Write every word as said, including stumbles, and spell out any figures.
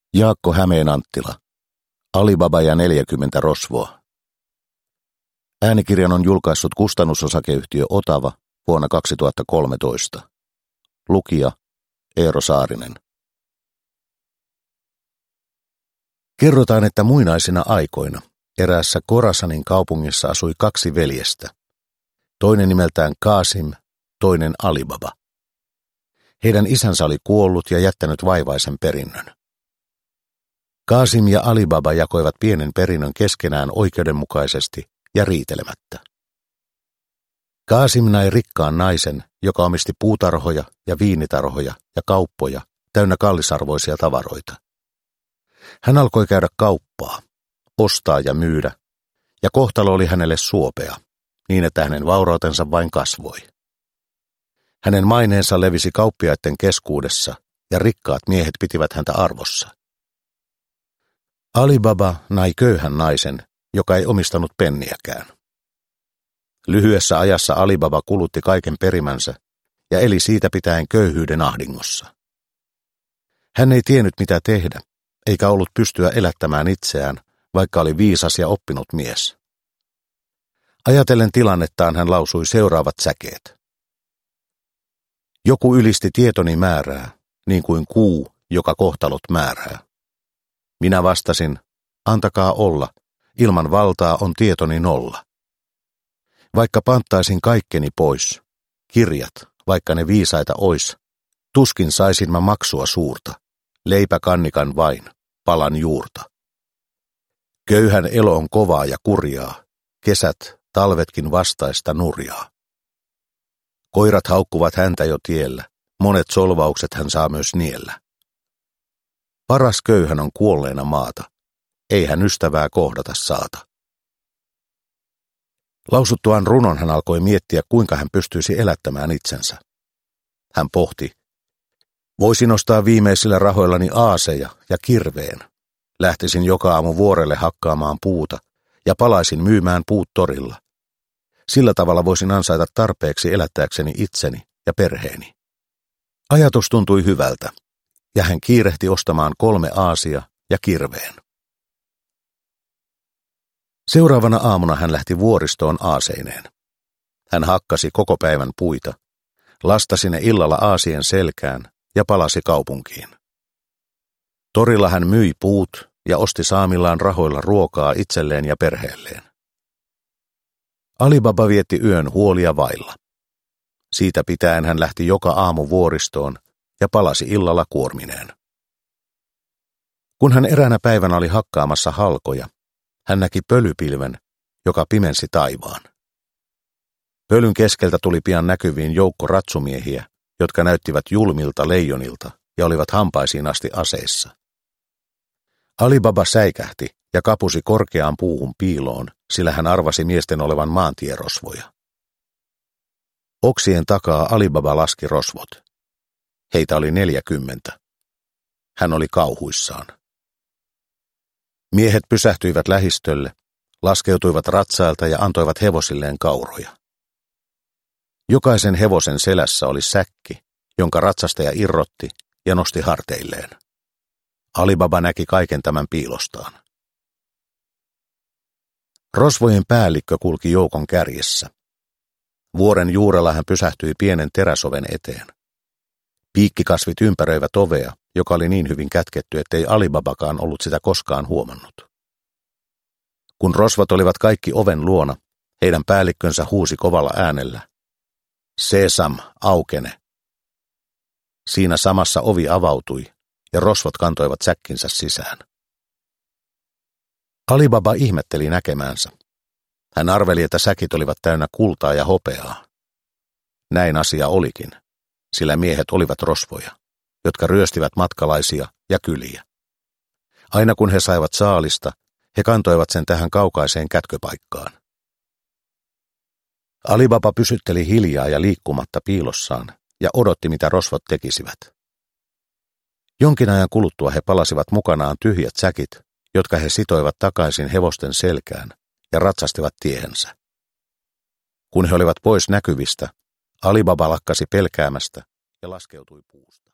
Jaakko Hämeen Anttila. Ali Baba ja neljäkymmentä rosvoa. Äänikirjan on julkaissut kustannusosakeyhtiö Otava vuonna kaksituhattakolmetoista. Lukija Eero Saarinen. Kerrotaan, että muinaisina aikoina eräässä Khorasanin kaupungissa asui kaksi veljestä. Toinen nimeltään Qasim, toinen Ali Baba. Heidän isänsä oli kuollut ja jättänyt vaivaisen perinnön. Qasim ja Ali Baba jakoivat pienen perinnön keskenään oikeudenmukaisesti ja riitelemättä. Qasim nai rikkaan naisen, joka omisti puutarhoja ja viinitarhoja ja kauppoja täynnä kallisarvoisia tavaroita. Hän alkoi käydä kauppaa, ostaa ja myydä, ja kohtalo oli hänelle suopea, niin että hänen vaurautensa vain kasvoi. Hänen maineensa levisi kauppiaiden keskuudessa, ja rikkaat miehet pitivät häntä arvossa. Ali Baba nai köyhän naisen, joka ei omistanut penniäkään. Lyhyessä ajassa Ali Baba kulutti kaiken perimänsä ja eli siitä pitäen köyhyyden ahdingossa. Hän ei tiennyt mitä tehdä, eikä ollut pystyä elättämään itseään, vaikka oli viisas ja oppinut mies. Ajatellen tilannettaan hän lausui seuraavat säkeet. Joku ylisti tietoni määrää, niin kuin kuu, joka kohtalot määrää. Minä vastasin, antakaa olla, ilman valtaa on tietoni nolla. Vaikka panttaisin kaikkeni pois, kirjat, vaikka ne viisaita ois, tuskin saisin mä maksua suurta, leipäkannikan vain, palan juurta. Köyhän elo on kovaa ja kurjaa, kesät, talvetkin vastaista nurjaa. Koirat haukkuvat häntä jo tiellä, monet solvaukset hän saa myös niellä. Paras köyhän on kuolleena maata, ei hän ystävää kohdata saata. Lausuttuaan runon hän alkoi miettiä, kuinka hän pystyisi elättämään itsensä. Hän pohti, voisin ostaa viimeisillä rahoillani aaseja ja kirveen. Lähtisin joka aamu vuorelle hakkaamaan puuta ja palaisin myymään puut torilla. Sillä tavalla voisin ansaita tarpeeksi elättääkseni itseni ja perheeni. Ajatus tuntui hyvältä, ja hän kiirehti ostamaan kolme aasia ja kirveen. Seuraavana aamuna hän lähti vuoristoon aaseineen. Hän hakkasi koko päivän puita, lastasi ne illalla aasien selkään ja palasi kaupunkiin. Torilla hän myi puut ja osti saamillaan rahoilla ruokaa itselleen ja perheelleen. Ali Baba vietti yön huolia vailla. Siitä pitäen hän lähti joka aamu vuoristoon ja palasi illalla kuormineen. Kun hän eräänä päivänä oli hakkaamassa halkoja, hän näki pölypilven, joka pimensi taivaan. Pölyn keskeltä tuli pian näkyviin joukko ratsumiehiä, jotka näyttivät julmilta leijonilta ja olivat hampaisiin asti aseissa. Ali Baba säikähti ja kapusi korkeaan puuhun piiloon, sillä hän arvasi miesten olevan maantierosvoja. Oksien takaa Ali Baba laski rosvot. Heitä oli neljäkymmentä. Hän oli kauhuissaan. Miehet pysähtyivät lähistölle, laskeutuivat ratsailta ja antoivat hevosilleen kauroja. Jokaisen hevosen selässä oli säkki, jonka ratsastaja irrotti ja nosti harteilleen. Ali Baba näki kaiken tämän piilostaan. Rosvojen päällikkö kulki joukon kärjessä. Vuoren juurella hän pysähtyi pienen teräsoven eteen. Piikkikasvit ympäröivät ovea, joka oli niin hyvin kätketty, ettei Ali Babakaan ollut sitä koskaan huomannut. Kun rosvat olivat kaikki oven luona, heidän päällikkönsä huusi kovalla äänellä. Sesam, aukene. Siinä samassa ovi avautui, ja rosvot kantoivat säkkinsä sisään. Ali Baba ihmetteli näkemänsä. Hän arveli, että säkit olivat täynnä kultaa ja hopeaa. Näin asia olikin, sillä miehet olivat rosvoja, jotka ryöstivät matkalaisia ja kyliä. Aina kun he saivat saalista, he kantoivat sen tähän kaukaiseen kätköpaikkaan. Ali Baba pysytteli hiljaa ja liikkumatta piilossaan ja odotti, mitä rosvot tekisivät. Jonkin ajan kuluttua he palasivat mukanaan tyhjät säkit, jotka he sitoivat takaisin hevosten selkään ja ratsastivat tiehensä. Kun he olivat pois näkyvistä, Ali Baba lakkasi pelkäämästä ja laskeutui puusta.